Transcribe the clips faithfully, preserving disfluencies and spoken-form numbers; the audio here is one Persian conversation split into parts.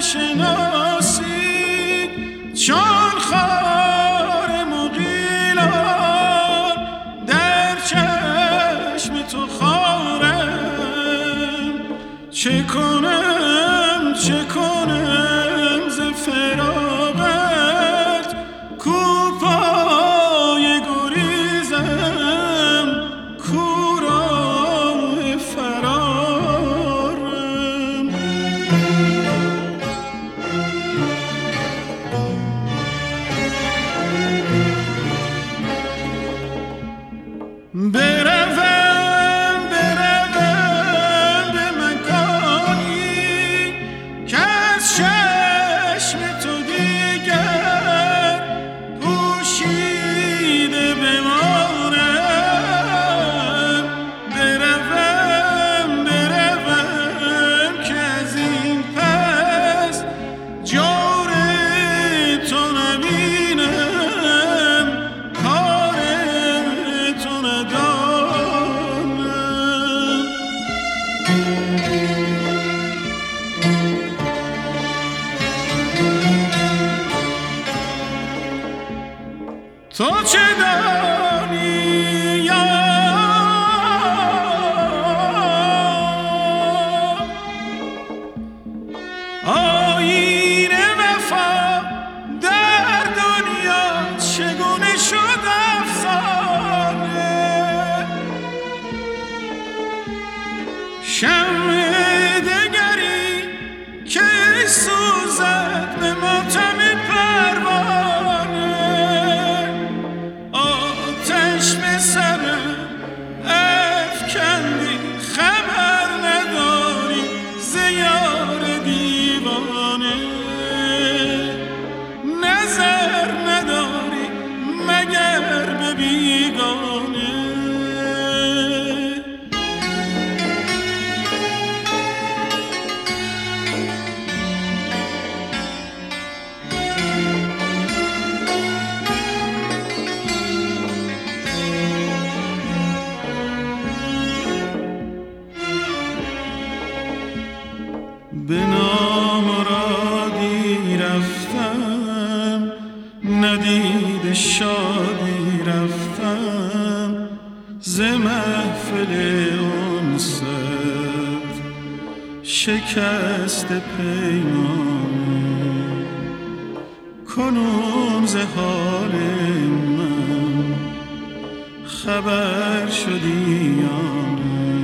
نشناسی چون خار مغیلان در چشم تو خارم. چه کنم چه کنم ز فراقت کوپای گریزم کورای فرارم. بروم بروم به مکانی که از چشم تو دیگر پوشیده بمانم. بروم بروم که از این پس جور تو نبینم کار تو ندانم. تو چه دانی یا آیین وفا در دنیا چگونه شد افسانه. شمع دگری که سوزد به ماتم پروانه. آتش به سرم افکندی خبر نداری ز یار دیوانه. نظر نداری مگر به بیگانه. به نامرادی رفتم ندید شادی رفتم ز محفل انست شکست پیمان. کنون ز حال من خبر شدی یا نه؟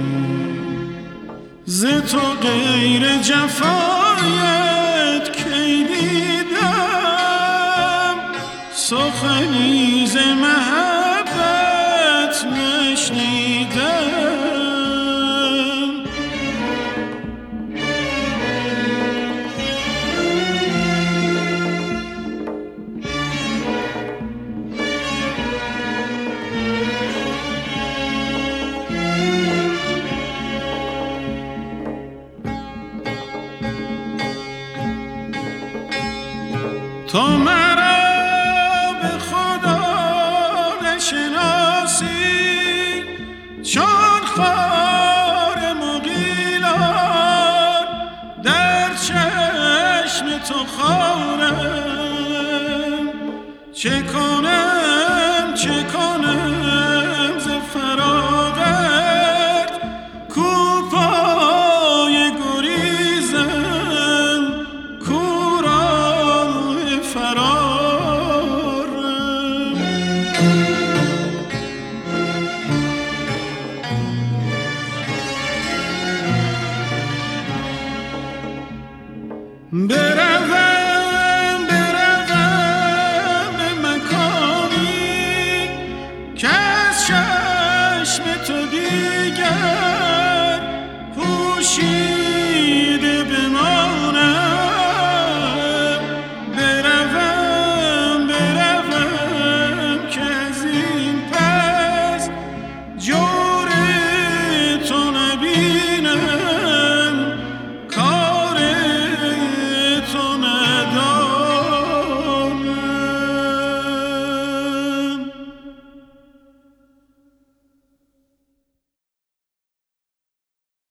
ز تو غیر جفایت کی دیدم سخنی ز محبت نشنیدم. تو مرا به خدا نشناسی چون خار مغیلان در چشم تو خارم. چه کنم چه کنم ز فراقت کوپای گریزم کورای فرارم. بروم بروم به مکانی که از چشم تو دیگر پوشی